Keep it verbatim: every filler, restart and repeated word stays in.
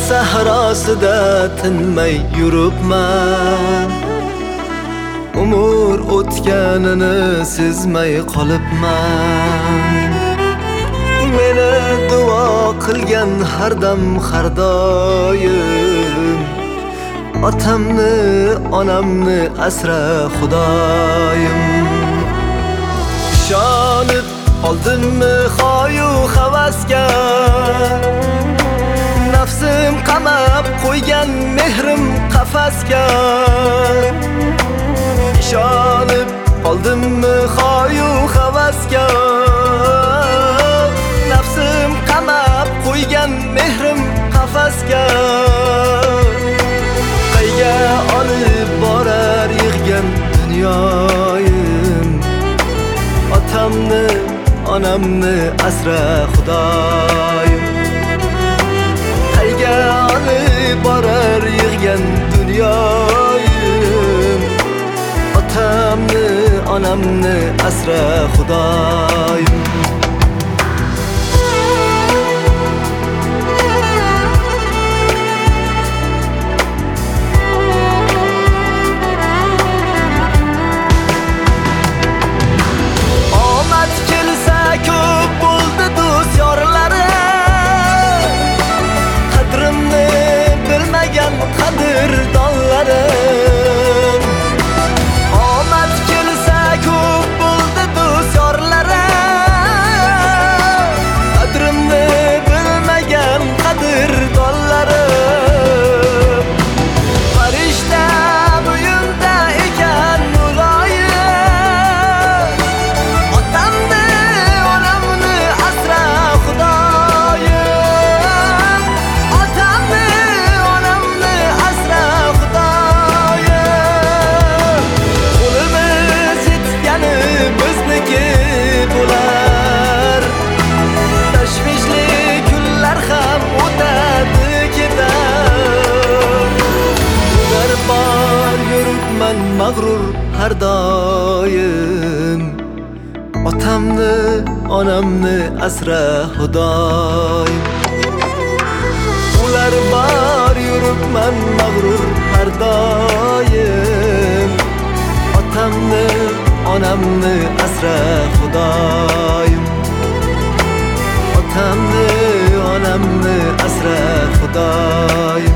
sahrosida tinmay yuribman. Umr o'tganini sezmay qolibman. Meni duo qilgan har dam har doim, otamni onamni asra Xudoyim. Ishonib oldimmi xoyu havasga, nafsim qamab qo'ygan mehrim qafasga. Ishonib oldimmi xoyu havasga, nafsim qamab qo'ygan mehrim qafasga. Qayga olib borar yig'gan dunyoyim, otamni onamni asra Xudoyim. Qayga olib borar yig'gan dunyoyim, otamni onamni asra Xudoyim. Qadrdonlarim, omad kelsa ko'p bo'ldi do'st yorlarim, qadrimni bilmagan qadrdonlarim. Farishta bo'yinda ekan muloyim, otamni onamni asra Xudoyim. Otamni onamni asra Xudoyim. Qo'limiz yetgani bizniki bo'lar, tashvishli kunlar ham o'tadi ketar. Ular bor yuribman mag'rur har doim, otamni onamni asra Xudoyim. Ular bor yuribman mag'rur har doim, otamni onamni asra Xudoyim. Otamni onamni asra Xudoyim.